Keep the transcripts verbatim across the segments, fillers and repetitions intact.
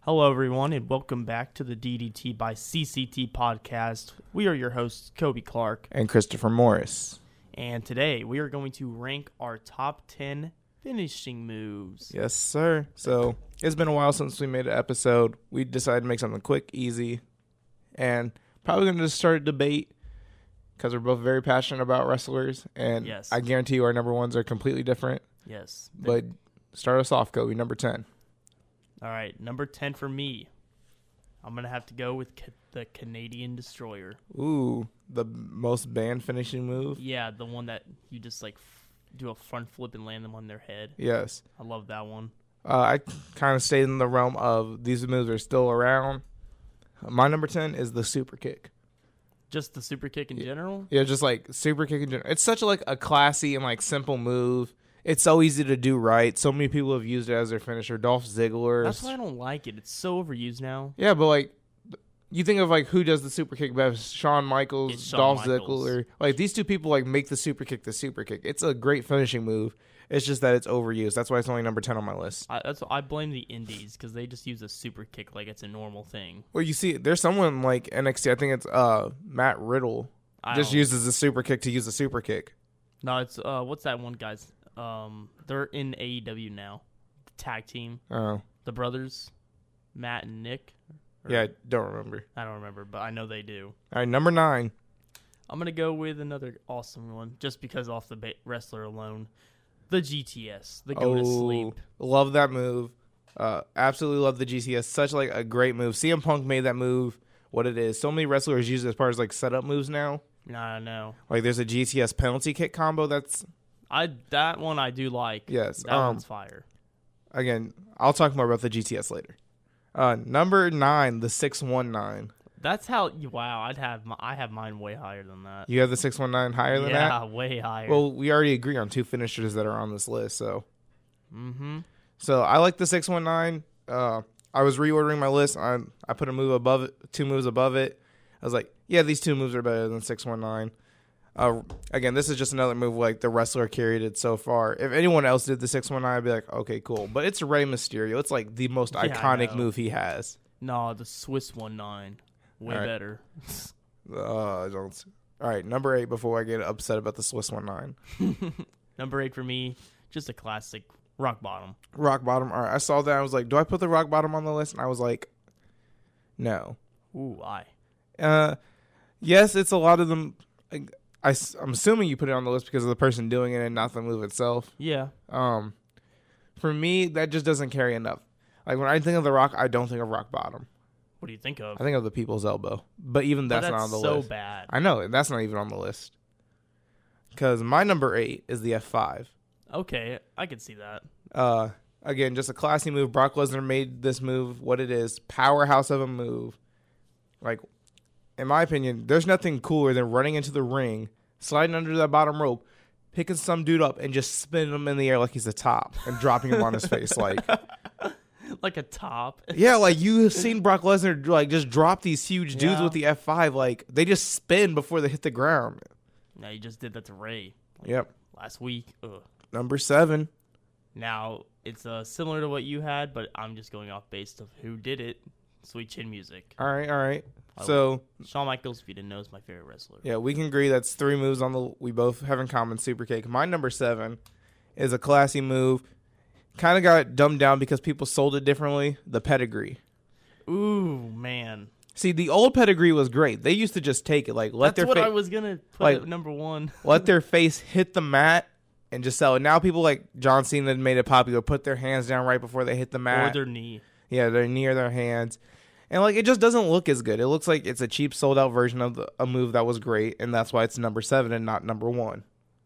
Hello, everyone, and welcome back to the D D T by C C T podcast. We are your hosts, Kobe Clark and Christopher Morris. And today we are going to rank our top ten finishing moves. Yes, sir. So it's been a while since we made an episode. We decided to make something quick, easy, and probably going to just start a debate because we're both very passionate about wrestlers. And yes. I guarantee you our number ones are completely different. Yes. But start us off, Kobe, number ten. All right, number ten for me. I'm going to have to go with ca- the Canadian Destroyer. Ooh, the most banned finishing move? Yeah, the one that you just like f- do a front flip and land them on their head. Yes. I love that one. Uh, I kind of stayed in the realm of these moves are still around. My number ten is the super kick. Just the super kick in yeah. general? Yeah, just like super kick in general. It's such a, like a classy and like simple move. It's so easy to do right. So many people have used it as their finisher. Dolph Ziggler. That's why I don't like it. It's so overused now. Yeah, but like, you think of like who does the super kick best? Shawn Michaels, It's Shawn Dolph Michaels. Ziggler. Like these two people like make the super kick the super kick. It's a great finishing move. It's just that it's overused. That's why it's only number ten on my list. I, that's I blame the indies because they just use a super kick like it's a normal thing. Well, you see, there's someone like N X T. I think it's uh Matt Riddle. I Just don't- uses the super kick to use a super kick. No, it's uh, what's that one guy's? Um, they're in A E W now, the tag team, Oh, the brothers, Matt and Nick. Or- yeah, I don't remember. I don't remember, but I know they do. All right, number nine. I'm gonna go with another awesome one, just because off the ba- wrestler alone, the G T S, the go to sleep. Love that move. Uh, absolutely love the G T S. Such like a great move. C M Punk made that move what it is. So many wrestlers use it as part of like setup moves now. I know. Like there's a G T S penalty kick combo that's I that one I do like. yes. That um, one's fire. Again, I'll talk more about the G T S later. Uh, number nine, the six one nine. That's how. Wow, I'd have my, I have mine way higher than that. You have the six one nine higher than yeah, that? way higher. Well, we already agree on two finishers that are on this list, so. mm-hmm. So I like the six one nine. Uh, I was reordering my list. I I put a move above it, two moves above it. I was like, yeah, these two moves are better than six one nine. Uh, again, this is just another move like the wrestler carried it so far. If anyone else did the six one nine, I'd be like, okay, cool. But it's Rey Mysterio. It's like the most Yeah, I iconic know. move he has. No, the Swiss one nine, way All right. better. Uh, don't. All right, number eight. Before I get upset about the Swiss one nine, Number eight for me, just a classic rock bottom. rock bottom. All right, I saw that. I was like, do I put the rock bottom on the list? And I was like, no. Ooh, I. Uh, yes, it's a lot of them. I, I, am assuming you put it on the list because of the person doing it and not the move itself. Yeah. Um, for me, that just doesn't carry enough. Like when I think of the Rock, I don't think of rock bottom. What do you think of? I think of the people's elbow. But even But that's, not on the so list. bad. I know that's not even on the list. Because my number eight is the F five. Okay, I can see that. Uh, again, just a classy move. Brock Lesnar made this move what it is. Powerhouse of a move. Like, in my opinion, there's nothing cooler than running into the ring, sliding under that bottom rope, picking some dude up, and just spinning him in the air like he's a top and dropping him on his face. Like, Like a top. yeah, like you've seen Brock Lesnar like just drop these huge dudes Yeah. with the F five. Like, they just spin before they hit the ground. Now you just did that to Ray Yep. last week. Ugh. Number seven. Now it's uh, similar to what you had, but I'm just going off based of who did it. Sweet Chin Music. All right, all right. I So, Shawn Michaels, if you didn't know, is my favorite wrestler. yeah, we can agree that's three moves on the we both have in common. Super kick. My number seven is a classy move. Kind of got dumbed down because people sold it differently. The pedigree. Ooh, man. See, the old pedigree was great. They used to just take it, like let That's their what fa- I was going to put like- at number one. let their face hit the mat and just sell it. Now people like John Cena made it popular. Put their hands down right before they hit the Or mat. their knee. Yeah, they're near their hands. And like it just doesn't look as good. It looks like it's a cheap sold out version of the, a move that was great, and that's why it's number seven and not number one.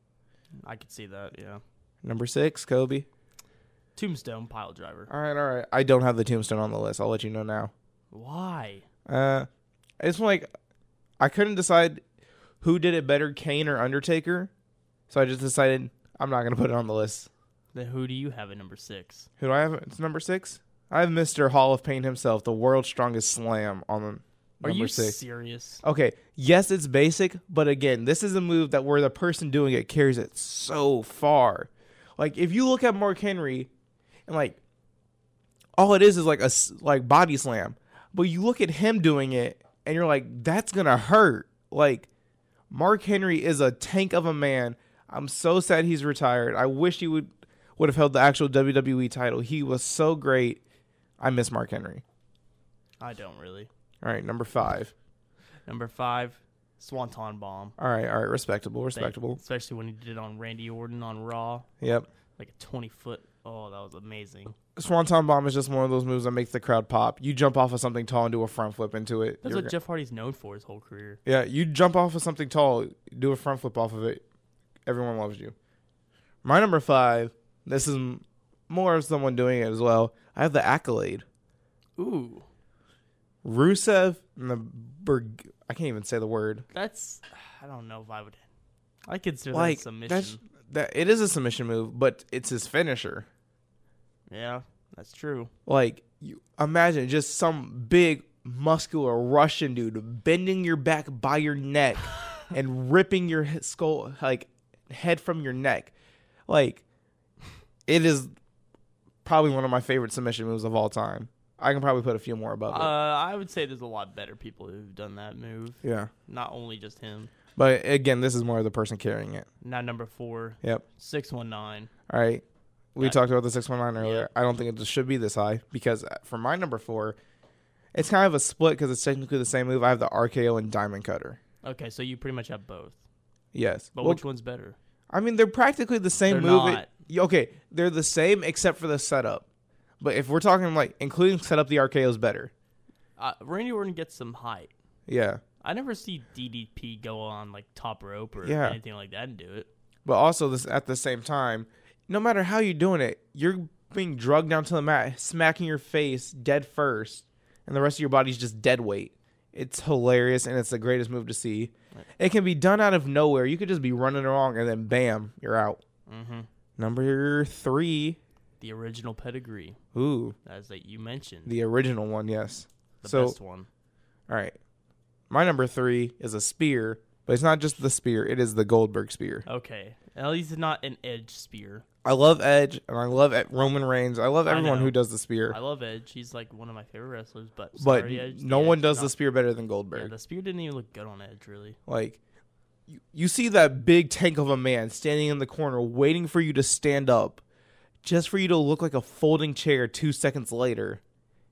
I could see that, yeah. Number six, Kobe. Tombstone pile driver. All right, all right. I don't have the tombstone on the list. I'll let you know now. Why? Uh, it's like I couldn't decide who did it better, Kane or Undertaker. So I just decided I'm not gonna put it on the list. Then who do you have at number six? Who do I have? It's number six. I have Mister Hall of Pain himself, the world's strongest slam on the Are number you six. serious? Okay, yes, it's basic, but again, this is a move that where the person doing it carries it so far. Like if you look at Mark Henry, and like all it is is like a s- like body slam. But you look at him doing it, and you're like, that's gonna hurt. Like, Mark Henry is a tank of a man. I'm so sad he's retired. I wish he would would have held the actual W W E title. He was so great. I miss Mark Henry. I don't really. All right, number five. Number five, Swanton Bomb. All right, all right, respectable, respectable. They, especially when he did it on Randy Orton on Raw. Yep. Like a twenty foot. Oh, that was amazing. Swanton Bomb is just one of those moves that makes the crowd pop. You jump off of something tall and do a front flip into it. That's You're, what Jeff Hardy's known for his whole career. Yeah, you jump off of something tall, do a front flip off of it. Everyone loves you. My number five, this is m- more of someone doing it as well. I have the Accolade. Ooh. Rusev and the Berg. I can't even say the word. That's, I don't know if I would, I consider Like, that a submission. that's, that, it is a submission move, but it's his finisher. Yeah, that's true. Like, you imagine just some big, muscular Russian dude bending your back by your neck and ripping your he- skull, like, head from your neck. Like, it is probably one of my favorite submission moves of all time. I can probably put a few more above it. Uh, I would say there's a lot better people who've done that move. Yeah. Not only just him. But, again, this is more of the person carrying it. Now number four. Yep. six one nine. All right. We Yeah. talked about the six one nine earlier. Yeah. I don't think it should be this high because for my number four, it's kind of a split because it's technically the same move. I have the R K O and Diamond Cutter. Okay, so you pretty much have both. Yes. But Well, which one's better? I mean, they're practically the same They're move. not. It- okay, they're the same except for the setup. But if we're talking like including setup, the R K O is better. Uh, Randy Orton gets some height. Yeah. I never see D D P go on like top rope or Yeah. anything like that and do it. But also, this at the same time, no matter how you're doing it, you're being drugged down to the mat, smacking your face dead first, and the rest of your body's just dead weight. It's hilarious, and it's the greatest move to see. Right. It can be done out of nowhere. You could just be running along, and then bam, you're out. Mm-hmm. Number three. The original pedigree, Ooh, as that you mentioned, the original one, yes. the so, best one. all right. My number three is a spear, but it's not just the spear. It is the Goldberg spear. Okay, at least it's not an edge spear. I love Edge, and I love Roman Reigns. I love I everyone know. who does the spear. I love Edge. He's like one of my favorite wrestlers, but But sorry, Edge, no the one Edge does not- the spear better than Yeah, Goldberg. the spear didn't even look good on Edge, really. Like, you, you see that big tank of a man standing in the corner waiting for you to stand up just for you to look like a folding chair two seconds later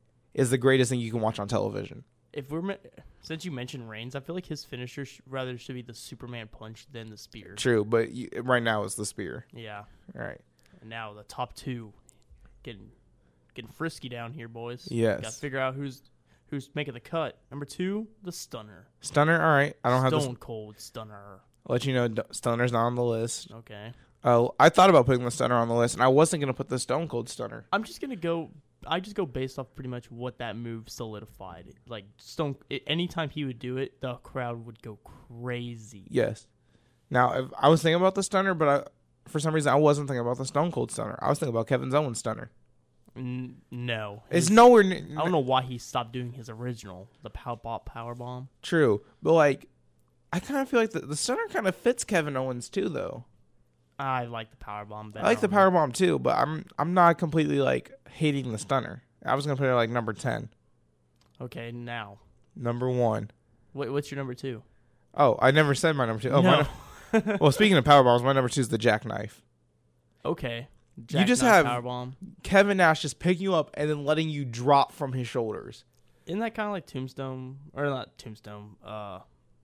is the greatest thing you can watch on television. If we're me- since you mentioned Reigns, I feel like his finisher sh- rather should be the Superman punch than the spear. True, but you, right now it's the spear. Yeah. All right. And now the top two, getting getting frisky down here, boys. Yes. Got to figure out who's who's making the cut. Number two, the Stunner. Stunner, all right. I don't have Stone this. Cold Stunner. I'll let you know D- Stunner's not on the list. Okay. Uh, I thought about putting the Stunner on the list, and I wasn't going to put the Stone Cold Stunner. I'm just gonna go. I just go based off pretty much what that move solidified. Like Stone, it, anytime he would do it, the crowd would go crazy. Yes. Now, if I was thinking about the Stunner, but I, for some reason I wasn't thinking about the Stone Cold Stunner. I was thinking about Kevin Owens Stunner. N- no, It's His- nowhere near I don't know why he stopped doing his original, the power bop power bomb. true, but like, I kind of feel like the, the Stunner kind of fits Kevin Owens too, though. I like the power bomb better. I like the on- power bomb too, but I'm I'm not completely like hating the Stunner. I was gonna put it like number ten. Okay, now Number one. what, what's your number two? Oh, I never said my number two. Oh, no. my, well, speaking of power bombs, my number two is the jackknife. Okay, You just Jackknife have- power bomb. Kevin Nash just picking you up and then letting you drop from his shoulders. Isn't that kind of like Tombstone or not Tombstone? Uh,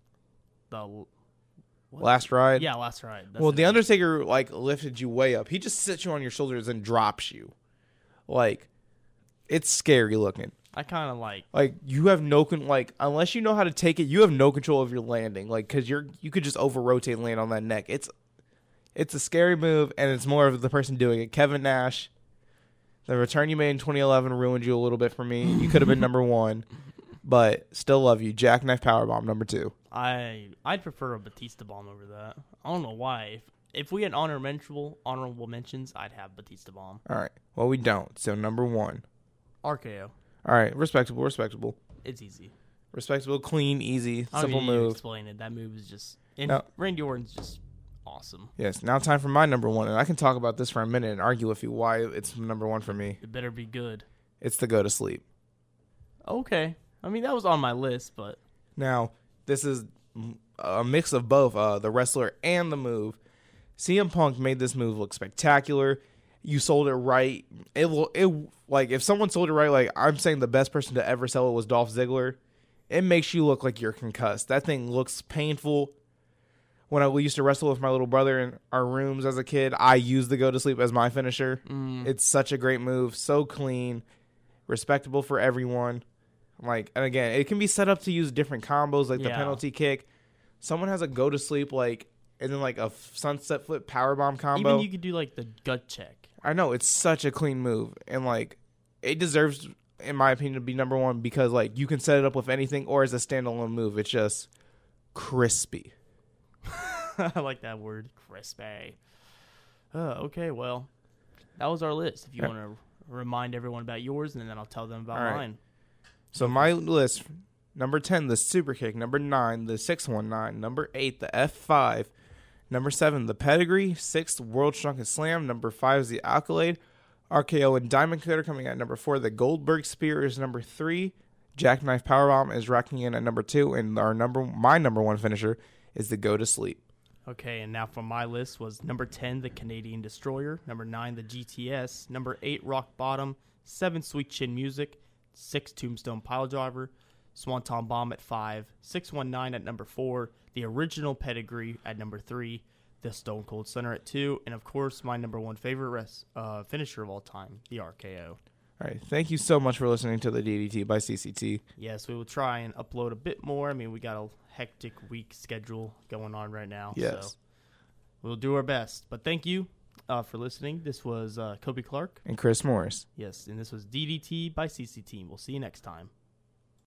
the what? Last ride. Yeah, last ride. That's Well, the the name. Undertaker like lifted you way up. He just sits you on your shoulders and drops you. Like, it's scary looking. I kind of like. Like you have no con- like unless you know how to take it, you have no control of your landing. Like because you're you could just over rotate and land on that neck. It's it's a scary move, and it's more of the person doing it. Kevin Nash, the return you made in twenty eleven ruined you a little bit for me. You could have been number one, but still love you. Jackknife Powerbomb number two. I I'd prefer a Batista bomb over that. I don't know why. If if we had honorable honorable mentions, I'd have Batista bomb. All right. Well, we don't. So number one. R K O. All right. Respectable. Respectable. It's easy. Respectable. Clean. Easy. I don't Simple even need to move. explain it. That move is just. And No. Randy Orton's just awesome. Yes. Now time for my number one, and I can talk about this for a minute and argue with you why it's number one for me. It better be good. It's the go to sleep. Okay. I mean, that was on my list, but Now, this is a mix of both uh, the wrestler and the move. C M Punk made this move look spectacular. You sold it right. It will it like if someone sold it right, like I'm saying the best person to ever sell it was Dolph Ziggler. It makes you look like you're concussed. That thing looks painful. When I used to wrestle with my little brother in our rooms as a kid, I used the go to sleep as my finisher. mm, It's such a great move, so clean, respectable for everyone. Like, and again, it can be set up to use different combos, like the Yeah. penalty kick. Someone has a go to sleep, like, and then like a sunset flip powerbomb combo. even you could do like the gut check. I know it's such a clean move, and like it deserves, in my opinion, to be number one because like you can set it up with anything or as a standalone move. It's just crispy. I like that word, crispy. Uh, okay, well, that was our list. If you Yeah. want to remind everyone about yours, and then I'll tell them about All right. mine. So my list: number ten, the super kick; number nine, the six one nine; number eight, the F five; number seven, the pedigree; sixth, world's strongest slam; number five is the accolade; R K O and diamond cutter coming at number four; the Goldberg spear is number three; jackknife powerbomb is racking in at number two; and our number, my number one finisher is the go to sleep. Okay, and now for my list was number ten, the Canadian Destroyer; number nine, the G T S; number eight, Rock Bottom; seven, Sweet Chin Music; six, Tombstone Piledriver; Swanton Bomb at five; six one nine at number four; the original Pedigree at number three; the Stone Cold Stunner at two; and of course, my number one favorite rest, uh, finisher of all time, the R K O. All right, thank you so much for listening to the D D T by C C T. Yes, we will try and upload a bit more. I mean, we got a hectic week schedule going on right now. Yes. So we'll do our best. But thank you uh, for listening. This was uh, Kobe Clark. And Chris Morris. Yes, and this was D D T by C C T. We'll see you next time.